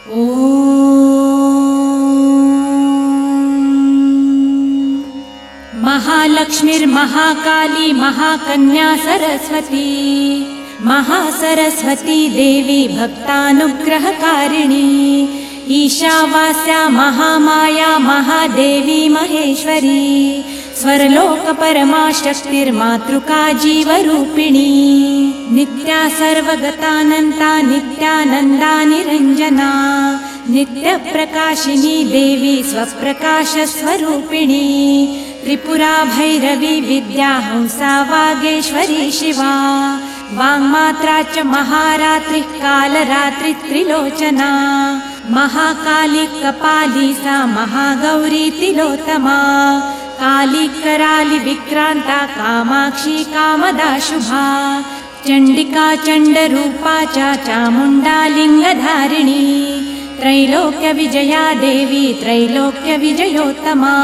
महालक्ष्मीर्महाकाली महाकन्या सरस्वती महासरस्वती देवी भक्तानुग्रहकारिणी ईशावास्या महामाया महादेवी महेश्वरी स्वर्लोकपरमा शक्तिर्मातृका जीवरूपिणी नित्या सर्वगतानन्ता नित्यानन्दा निरञ्जना नित्यप्रकाशिनी देवी स्वप्रकाशस्वरूपिणी त्रिपुरा भैरवी विद्या हंसा वागेश्वरी शिवा वाङ्मात्रा च महारात्रिः कालरात्रि त्रिलोचना महाकाली कपाली सा महागौरी तिलोत्तमा काली कराली विक्रांता कामाक्षी कामदा शुभा चण्डिका चण्डरूपा च चामुण्डा लिङ्गधारिणी त्रैलोक्य विजया देवी त्रैलोक्य विजयोत्तमा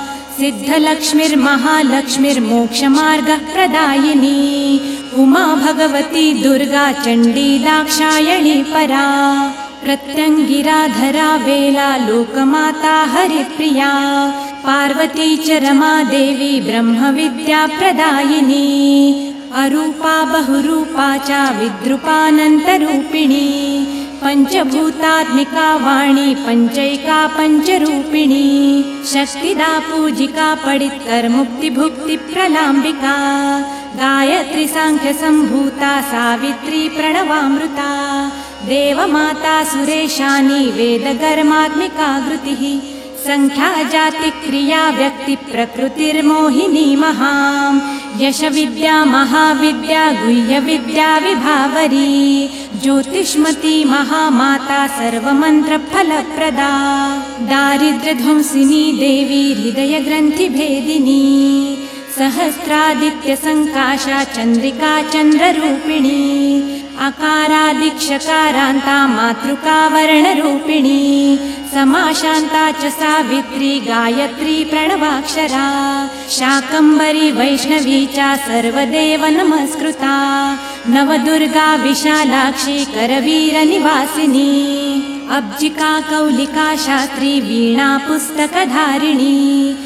सिद्धलक्ष्मीर्महालक्ष्मीर्मोक्षमार्गः प्रदायिनी उमा भगवती दुर्गा चण्डी दाक्षायणी परा प्रत्यङ्गिराधरा वेला लोकमाता हरिप्रिया पार्वती च रमा देवी ब्रह्मविद्या प्रदायिनी अरूपा बहुरूपा च विद्रूपानन्तरूपिणी पञ्चभूतात्मिका वाणी पञ्चैका पञ्चरूपिणी शक्तिदा पूजिका पडित्तर्मुक्तिभुक्तिप्रलाम्बिका गायत्री साङ्ख्यसम्भूता सावित्री प्रणवामृता देवमाता सुरेशानी वेदगर्मात्मिका घृतिः संख्या जाति क्रिया व्यक्ति प्रकृतिर्मोहिनी महां यश विद्या महाविद्या गुह्य विद्या विभावरी ज्योतिष्मती महामाता सर्वमंत्र फलप्रदा दारिद्र्यध्वंसिनी देवी हृदय ग्रंथि भेदिनी सहस्रादित्य संकाशा चंद्रिका चंद्ररूपिणी अकारादिक्षकारान्ता मातृका वर्णरूपिणी समाशान्ता च सावित्री गायत्री प्रणवाक्षरा शाकम्भरी वैष्णवी च सर्वदेव नमस्कृता नवदुर्गा विशालाक्षी करवीरनिवासिनी अब्जिका कौलिका शास्त्री वीणा पुस्तकधारिणी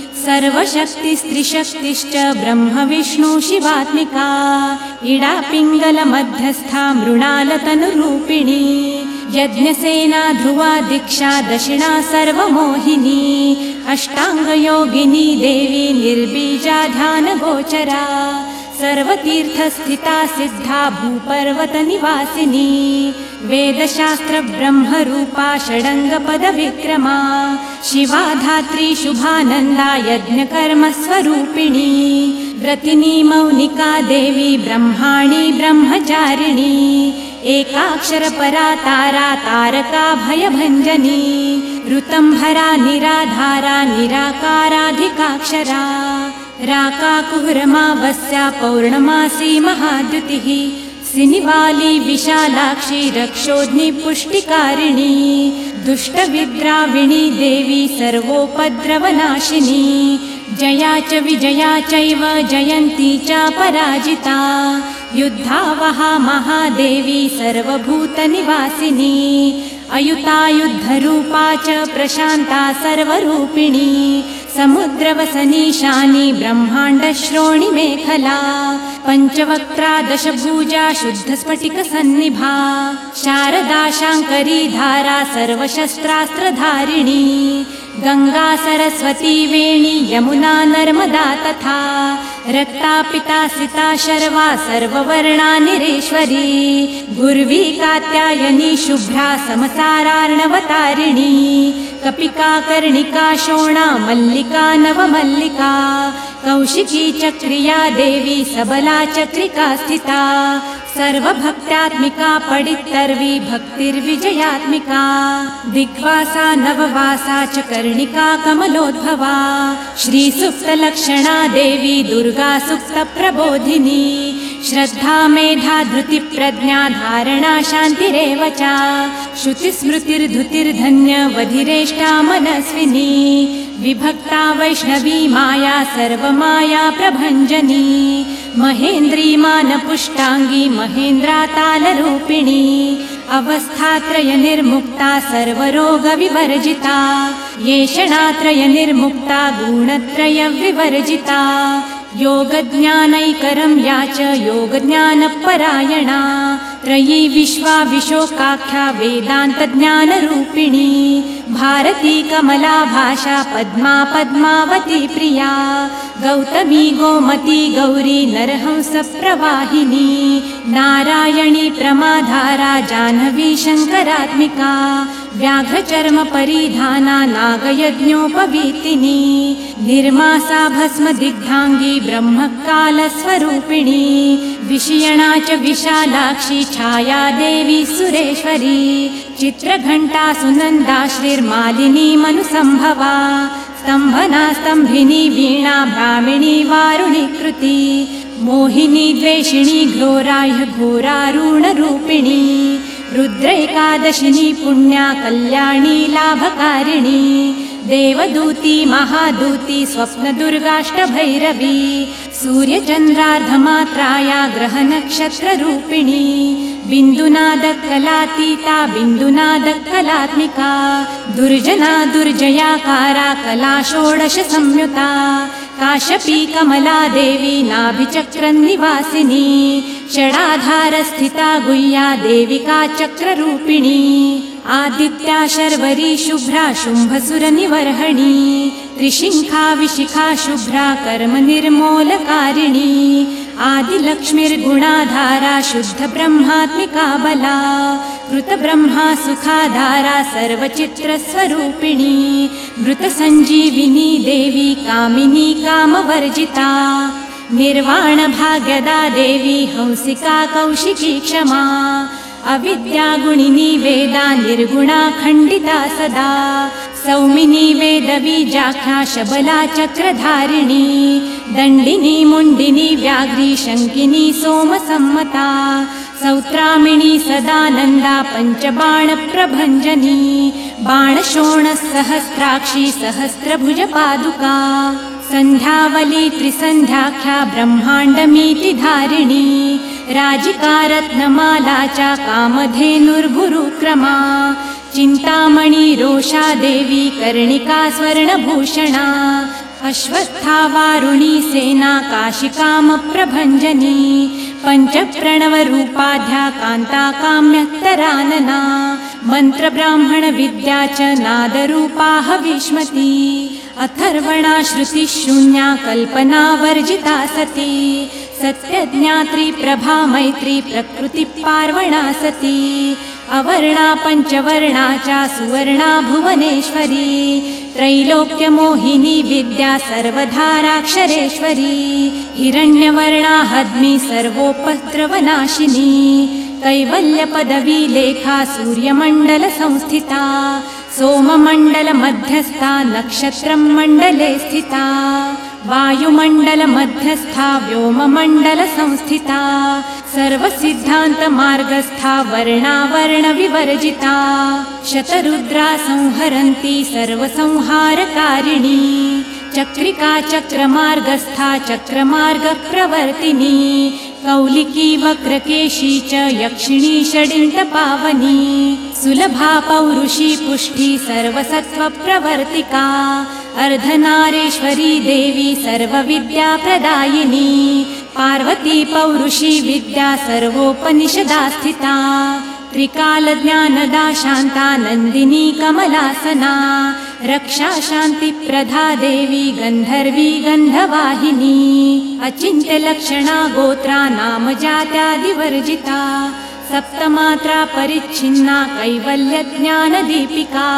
सर्वशक्तिस्त्रिशक्तिश्च ब्रह्म विष्णु शिवात्मिका इडा पिङ्गल मध्यस्था मृणालतनुरूपिणी यज्ञसेना ध्रुवा दीक्षा दक्षिणा सर्वमोहिनी अष्टाङ्गयोगिनी देवी निर्बीजा ध्यानगोचरा सर्वतीर्थस्थिता सिद्धा भूपर्वतनिवासिनी वेदशास्त्र ब्रह्मरूपा षडङ्गपदविक्रमा शिवा धात्री शुभानन्दा यज्ञकर्मस्वरूपिणी व्रतिनी मौनिका देवी ब्रह्माणी ब्रह्मचारिणी एकाक्षरपरा तारा तारका भयभञ्जनी ऋतंभरा निराधारा निराकाराधिकाक्षरा राकाकुहरमावस्या पौर्णमासी महाद्युतिः सिनिवाली विशालाक्षी रक्षोध्नि पुष्टिकारिणी दुष्टविद्राविणी देवी सर्वोपद्रवनाशिनी जया च विजया चैव जयन्ती च पराजिता युद्धावहा महादेवी सर्वभूतनिवासिनी अयुतायुद्धरूपा च प्रशान्ता सर्वरूपिणी समुद्रवसनीशानी ब्रह्माण्डश्रोणिमेखला पञ्चवक्त्रा दशभुजा शुद्धस्फटिकसन्निभा शारदा शाङ्करी धारा सर्वशस्त्रास्त्रधारिणी गंगा सरस्वती वेणी यमुना नर्मदा तथा रक्ता पितासिता शर्वा सर्ववर्णा निरेश्वरी गुर्वी कात्यायनी शुभ्रा समसारार्णवतारिणी कपिका कर्णिका शोणा मल्लिका नवमल्लिका कौशिकी चक्रिया देवी सबला चक्रिका स्थिता सर्वभक्त्यात्मिका पडित्तर्वी भक्तिर्विजयात्मिका दिग्वासा नववासा च कर्णिका कमलोद्भवा श्रीसुप्तलक्षणा देवी दुर्गा सुप्तप्रबोधिनी श्रद्धा मेधा धृति प्रज्ञा धारणा शान्तिरेव च श्रुतिस्मृतिर्धुतिर्धन्य वधिरेष्टा मनस्विनी विभक्ता वैष्णवी माया सर्वमाया प्रभञ्जनी महेन्द्री मानपुष्टाङ्गी महेन्द्रा तालरूपिणी अवस्थात्रय निर्मुक्ता सर्वरोगविवर्जिता येषणात्रय निर्मुक्ता गुणत्रय विवर्जिता योगज्ञानैकरं या च योगज्ञानपरायणा त्रयी विश्वा विशोकाख्या वेदान्तज्ञानरूपिणी भारती कमला भाषा पद्मा पद्मावती प्रिया गौतमी गोमती गौरी नरहंस प्रवाहिनी नारायणी प्रमाधारा जाह्नवी शङ्करात्मिका व्याघ्रचर्म परिधाना नागयज्ञोपवीतिनी निर्मासा भस्म दिग्धांगी ब्रह्मकालस्वरूपिणी विषयणा च विशालाक्षी छाया देवी सुरेश्वरी चित्रघण्टा सुनन्दा श्रीर्मालिनी मनुसंभवा स्तंभना स्तंभिनी वीणा ब्राह्मिणी वारुणी कृति मोहिनी द्वेषिणी घोराह्य घोरारूणरूपिणी रुद्रैकादशिनी पुण्या कल्याणी लाभकारिणी देवदूती महादूती स्वप्नदुर्गाष्टभैरवी सूर्यचन्द्रार्धमात्राया ग्रहनक्षत्ररूपिणी बिन्दुनादकलातीता बिन्दुनादकलात्मिका दुर्जना दुर्जयाकारा कला षोडश संयुता काश्यपी कमला देवी नाभिचक्रनिवासिनी षडाधारस्थिता गुह्या देविका चक्ररूपिणी आदित्या शर्वरी शुभ्रा शुम्भसुरनिवर्हणी त्रिशिखा विशिखा शुभ्रा कर्म निर्मूलकारिणी आदिलक्ष्मीर्गुणाधारा शुद्ध ब्रह्मात्मिका बला कृतब्रह्मा सुखाधारा सर्वचित्रस्वरूपिणी मृतसञ्जीविनी देवी कामिनी कामवर्जिता निर्वाण भाग्यदा देवी हंसिका कौशिकी क्षमा अविद्यागुणिनी वेदा निर्गुणा खण्डिता सदा सौमिनी वेदबीजाख्या शबला चक्रधारिणी दण्डिनी मुण्डिनी व्याघ्री शङ्किनी सोमसम्मता सौत्रामिणी सदानन्दा पञ्चबाणप्रभञ्जनी बाणशोणसहस्राक्षी सहस्रभुजपादुका सन्ध्यावली त्रिसन्ध्याख्या ब्रह्माण्डमीति धारिणी राजिका रत्नमाला च कामधेनुर्भुरुक्रमा चिन्तामणि रोषा देवी कर्णिका स्वर्णभूषणा अश्वस्था वारुणी सेना काशिकामप्रभञ्जनी पञ्चप्रणवरूपाध्या कान्ता काम्यत्तरानना मन्त्रब्राह्मण विद्या च नादरूपा हविष्मती अथर्वणा श्रुतिशून्या कल्पना वर्जिता सती सत्यज्ञात्री प्रभा मैत्री प्रकृति पार्वणा सती अवर्णा पञ्चवर्णा च सुवर्णा भुवनेश्वरी त्रैलोक्यमोहिनी विद्या सर्वधाराक्षरेश्वरी हिरण्यवर्णा हद्मी सर्वोपद्रवनाशिनी कैवल्यपदवी लेखा सूर्यमण्डल संस्थिता सोममण्डल मध्यस्था नक्षत्रं मण्डले स्थिता वायुमण्डल मध्यस्था व्योममण्डल संस्थिता सर्वसिद्धान्त मार्गस्था वर्णावर्ण विवर्जिता शतरुद्रा संहरन्ती सर्वसंहारकारिणी चक्रिका चक्रमार्गस्था चक्रमार्ग प्रवर्तिनी कौलिकी वक्रकेशी च यक्षिणी षडिण्डपावनी सुलभा पौरुषी पुष्टि सर्वसत्त्व प्रवर्तिका अर्धनारेश्वरी देवी सर्वविद्या प्रदायिनी पार्वती पौरुषी विद्या सर्वोपनिषदा स्थिता त्रिकालज्ञानदा शान्ता नन्दिनी कमलासना रक्षा शान्तिप्रदा देवी गन्धर्वी गन्धवाहिनी अचिन्त्यलक्षणा गोत्रा नाम जात्यादिवर्जिता सप्तमात्रा परिच्छिन्ना कैवल्यज्ञानदीपिका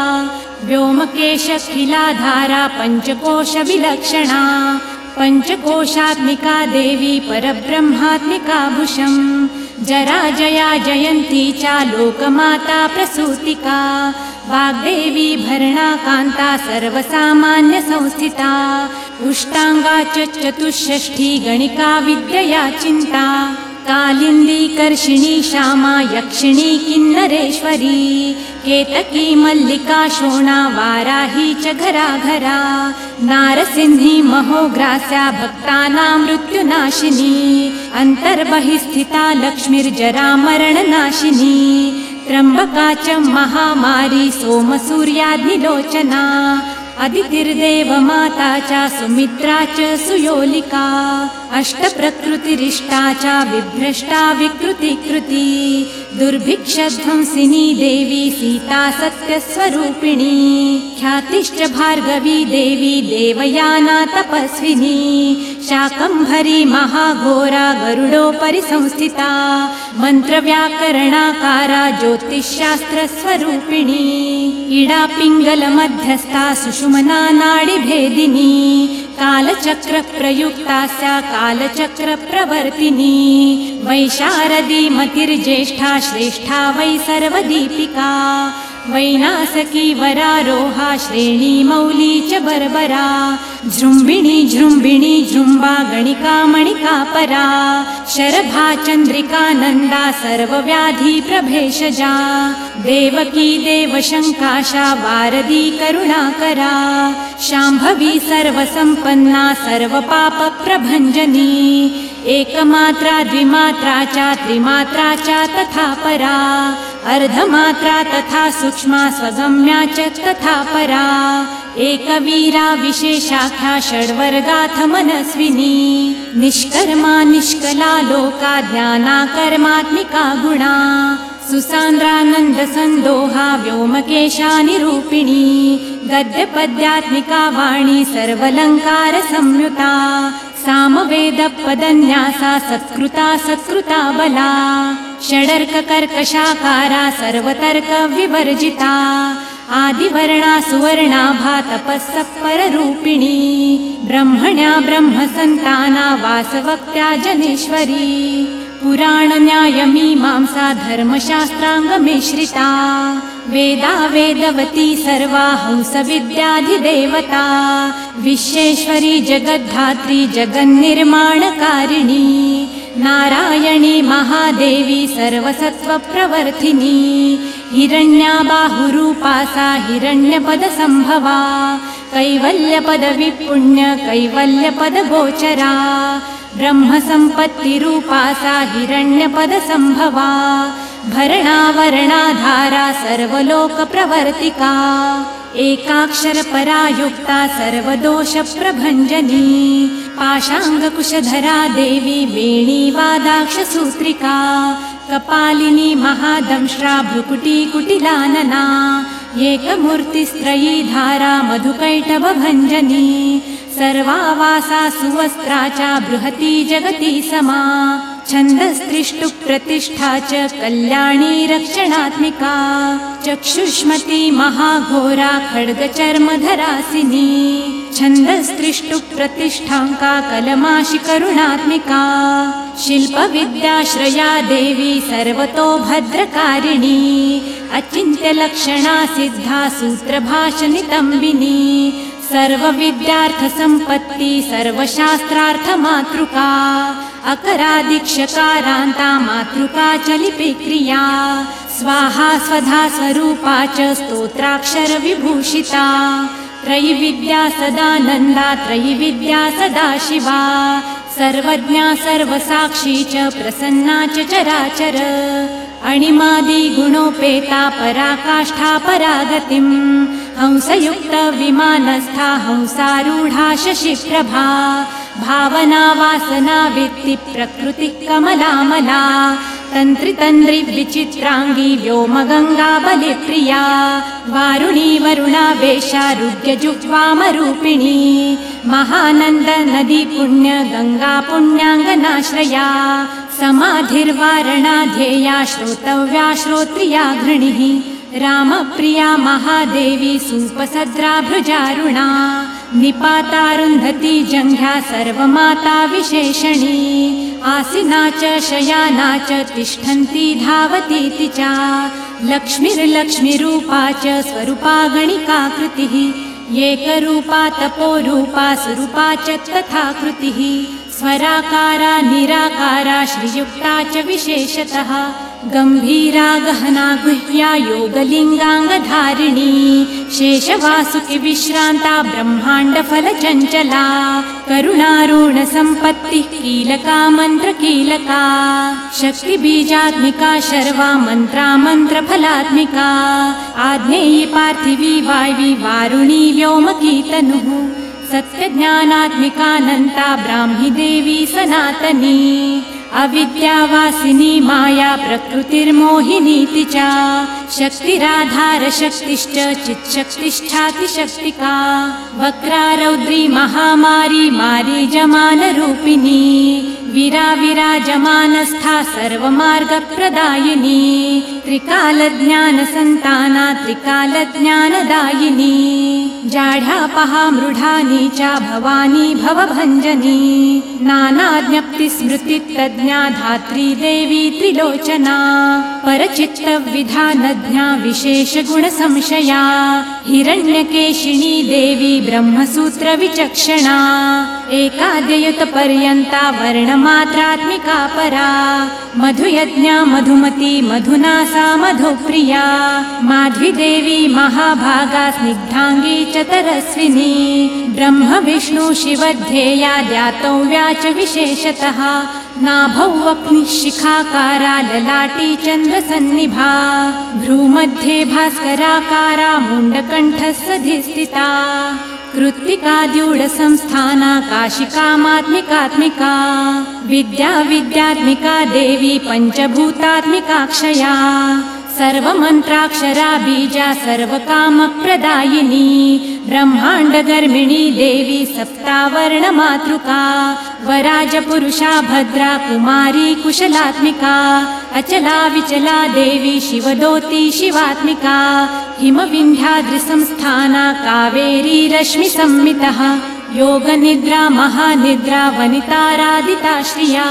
व्योमकेशखिलाधारा पञ्चकोश विलक्षणा पञ्चकोशात्मिका देवी परब्रह्मात्मिका भुशं जराजया जयन्ती च लोकमाता प्रसूतिका वाग्देवी भरणा कान्ता सर्वसामान्य संस्थिता उष्टांगा च चतुष्षष्ठी गणिका विद्यया चिन्ता कालिन्दी कर्षिणी श्यामा यक्षिणी किन्नरेश्वरी केतकी मल्लिका शोणा वाराही च घराघरा नारसिंही महोग्रास्या भक्तानां मृत्युनाशिनी अन्तर्बहिस्थिता लक्ष्मीर्जरा मरणनाशिनी त्र्यम्बका च महामारी सोमसूर्याग्निलोचना अदितिर्देवमाता च सुमित्रा च सुयोलिका अष्टप्रकृतिरिष्टा च विभ्रष्टा विकृतिकृती दुर्भिक्षध्वंसिनी देवी सीता सत्यस्वरूपिणी ख्यातिश्च भार्गवी देवी देवयाना तपस्विनी शाकम्भरी महाघोरा गरुडोपरि संस्थिता मन्त्रव्याकरणाकारा ज्योतिषशास्त्रस्वरूपिणी इडा पिङ्गलमध्यस्था सुषुमना नाडिभेदिनी कालचक्रप्रयुक्तास्या कालचक्रप्रवर्तिनी वैशारदी मतिर्ज्येष्ठा श्रेष्ठा वै सर्वदीपिका वैनासकी वरारोहा श्रेणी मौली च बर्बरा जृम्बिणी जृम्बिणी जृम्बा गणिका मणिका परा शरभा चन्द्रिका नन्दा सर्वव्याधि प्रभेषजा देवकी देवशङ्काशा वारदी करुणाकरा शाम्भवी सर्वसम्पन्ना सर्वपापप्रभञ्जनी एकमात्रा द्विमात्रा च त्रिमात्रा च तथा परा अर्धमात्रा तथा सूक्ष्मा स्वगम्या च तथा परा एकवीरा विशेषाख्या षड्वर्गाथ मनस्विनी निष्कर्मा निष्कला लोका ज्ञाना कर्मात्मिका गुणा सुसान्द्रानन्द सन्दोहा व्योमकेशा निरूपिणी गद्यपद्यात्मिका वाणी सर्वलङ्कार संयुता सामवेदपदन्यासा सत्कृता सत्कृता बला षडर्ककर्कशाकारा सर्वतर्क विवर्जिता आदिवर्णा सुवर्णाभा तपःसत्पररूपिणी ब्रह्मण्या ब्रह्मसन्ताना वासवक्त्या जनेश्वरी पुराणन्यायमीमांसा धर्मशास्त्राङ्गमिश्रिता वेदा वेदवती सर्वा हंसविद्याधिदेवता विश्वेश्वरी जगद्धात्री जगन्निर्माणकारिणी नारायणी महादेवी सर्वसत्त्वप्रवर्तिनी हिरण्या बाहुरूपा सा हिरण्यपदसम्भवा कैवल्यपदविपुण्य कैवल्यपदगोचरा ब्रह्मसम्पत्तिरूपा सा हिरण्यपदसम्भवा भरणावरणाधारा सर्वलोकप्रवर्तिका एकाक्षरपरा युक्ता सर्वदोषप्रभञ्जनी पाशाङ्गकुशधरा देवी वेणीवादाक्षसूत्रिका कपालिनी महादंष्ट्रा भ्रुकुटी कुटिलानना एकमूर्तिस्त्रयी धारा मधुकैटभभञ्जनी सर्वावासा सुवस्त्रा च बृहती जगती समा छन्दस्त्रिष्टुप्रतिष्ठा च कल्याणी रक्षणात्मिका चक्षुष्मती महाघोरा खड्गचर्मधरासिनी छन्दस्त्रिष्टुप्रतिष्ठाङ्का कलमाशि करुणात्मिका शिल्पविद्याश्रया देवी सर्वतो भद्रकारिणी अचिन्त्यलक्षणा सिद्धा सूत्रभाषनितम्बिनी सर्वविद्यार्थसम्पत्ति सर्वशास्त्रार्थमातृका अकरादिक्षकारान्ता मातृका च लिपिक्रिया स्वाहा स्वधा स्वरूपा च स्तोत्राक्षरविभूषिता त्रयिविद्या सदानन्दा त्रयिविद्या सदाशिवा सर्वज्ञा सर्वसाक्षी च प्रसन्ना च चराचर अणिमादि गुणोपेता पराकाष्ठा परागतिम् हंसयुक्त विमानस्था हंसारूढा शशिप्रभा भावना वासना वित्ति प्रकृति कमलामला तन्त्रितन्द्रि विचित्राङ्गी व्योमगङ्गा बलिप्रिया वारुणी वरुणावेशारुग्यजुह्वामरूपिणी महानन्द नदी पुण्य गङ्गा पुण्याङ्गनाश्रया समाधिर्वारणाध्येया श्रोतव्या श्रोत्रिया घृणिः रामप्रिया महादेवी सुपसद्रा भुजारुणा निपातारुन्धती जङ्घ्या सर्वमाता विशेषणी आसिना च शयाना च तिष्ठन्ती धावतीति च लक्ष्मीर्लक्ष्मीरूपा च स्वरूपा गणिका कृतिः एकरूपा तपोरूपा सुरूपा च तथा कृतिः स्वराकारा निराकारा श्रीयुक्ता च विशेषतः गंभीरा गहना गुह्या योगलिंगांगधारिणी शेषवासुकी विश्रांता ब्रह्मांड फल चंचला करुणारूण संपत्ति कीलका मंत्र कीलका शक्ति बीजात्मिका शर्वा मंत्रा मंत्र फलात्मिका आग्नेयी पार्थिवी वायवी वारुणी व्योमकी तनुः सत्य ज्ञानात्मिकानंता ब्राह्मी देवी सनातनी अविद्यावासिनी माया प्रकृतिर्मोहिनीति च शक्तिराधार शक्तिश्च चित्शक्तिष्ठातिशक्तिका वक्रारौद्री महामारी मारीजमानरूपिणी विराजमानस्था सर्वमार्गप्रदायिनी त्रिकालज्ञानसन्ताना त्रिकालज्ञानदायिनी जाढ्यापहा मृढा नीचा भवानी भवभञ्जनी नानाज्ञप्तिस्मृतितज्ञा धात्री देवी त्रिलोचना परचित्तविधानज्ञा विशेषगुणसंशया हिरण्यकेशिनी देवी ब्रह्मसूत्रविचक्षणा एकाद्ययुतपर्यन्ता वर्णमात्रात्मिका परा मधुयज्ञा मधुमती मधुनासा मधुप्रिया माध्वीदेवी महाभागा स्निग्धांगी चतरस्विनी ब्रह्म विष्णु शिवध्येया ध्यातव्या च विशेषतः नाभौ अग्निशिखाकारा ललाटी चन्द्रसन्निभा भ्रूमध्ये भास्कराकारा मुण्डकण्ठस्सधिस्थिता कृत्तिकाद्यूढसंस्थाना काशिकामात्मिकात्मिका विद्यात्मिका देवी पञ्चभूतात्मिकाक्षया सर्वमन्त्राक्षरा बीजा सर्वकामप्रदायिनी ब्रह्माण्डगर्मिणी देवी सप्तावर्णमातृका वराजपुरुषा भद्रा कुमारी कुशलात्मिका अचला विचला देवी शिवदोती शिवात्मिका हिमविन्ध्याद्रिसंस्थाना कावेरी रश्मिसंमितः योगनिद्रा महानिद्रा वनितारादिताश्रिया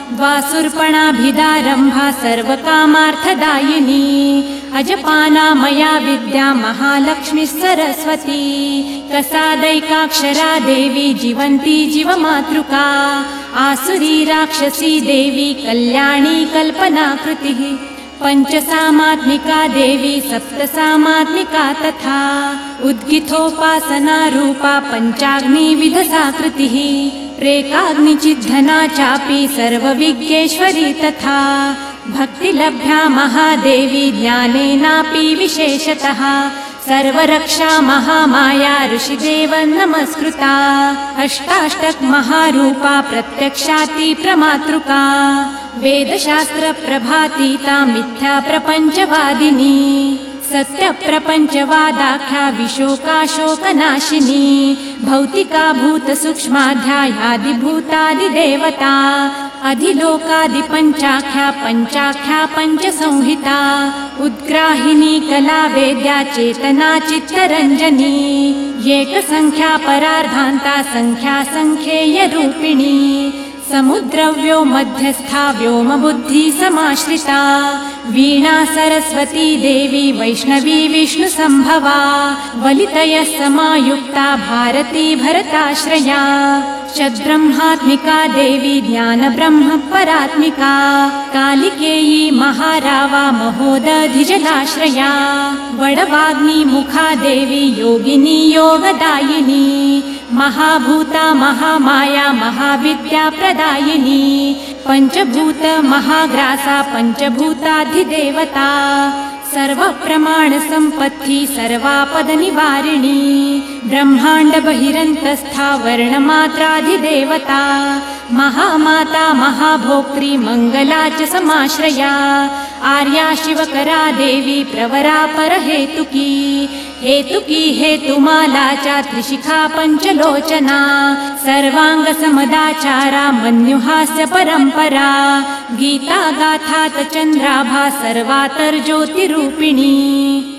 द्वासुर्पणाभिदारम्भा सर्वकामार्थदायिनी अजपाना मया विद्या महालक्ष्मी सरस्वती कसादैकाक्षरा देवी जीवन्ती जीवमातृका आसुरी राक्षसी देवी कल्याणी कल्पनाकृतिः पंचसामात्मिका देवी सप्तसामात्मिका तथा उद्गिथोपासना रूपा पञ्चाग्निविधसाकृतिः प्रेकाग्निचिद्धना चापि सर्वविज्ञेश्वरी तथा भक्तिलभ्या महादेवी ज्ञानेनापि विशेषतः सर्वरक्षा महामाया ऋषिदेव नमस्कृता अष्टाष्टक महारूपा प्रत्यक्षाति प्रमातृका वेदशास्त्र प्रभातीता मिथ्या प्रपंचवादिनी सत्य प्रपंचवादाख्या विशोकाशोकनाशिनी भौतिका भूत सूक्ष्माध्यायादिभूतादिदेवता अधिलोकादिपञ्चाख्या पञ्चाख्या पञ्चसंहिता उद्ग्राहिनी कला वेद्या चेतना चित्तरञ्जनी एकसंख्या परार्धान्ता संख्या संख्येय रूपिणी समुद्रव्यो मध्यस्था व्योम बुद्धि समाश्रिता वीणा सरस्वती देवी वैष्णवी विष्णु संभवा वलितय समायुक्ता भारती भरताश्रया षड्ब्रह्मात्मिका देवी ज्ञान ब्रह्म परात्मिका कालिकेयी महारावा महोदधिजलाश्रया वडवाग्नि मुखा देवी योगिनी योगदायिनी महाभूता महामाया महाविद्या प्रदायिनी पंचभूत महाग्रासा पंचभूताधिदेवता सर्वप्रमाण संपत्ति सर्वापद निवारिणी ब्रह्मांड बहिरंतस्था वर्णमात्राधिदेवता महामाता महाभोक्त्री मंगला च समाश्रया आर्या शिवकरा देवी प्रवरा परहेतुकी हेतुकी हेतुमाला च त्रिशिखा पंचलोचना सर्वांग समदाचारा मन्युहास्य परंपरा गीता गाथा चंद्राभा सर्वातर ज्योतिरूपिणी।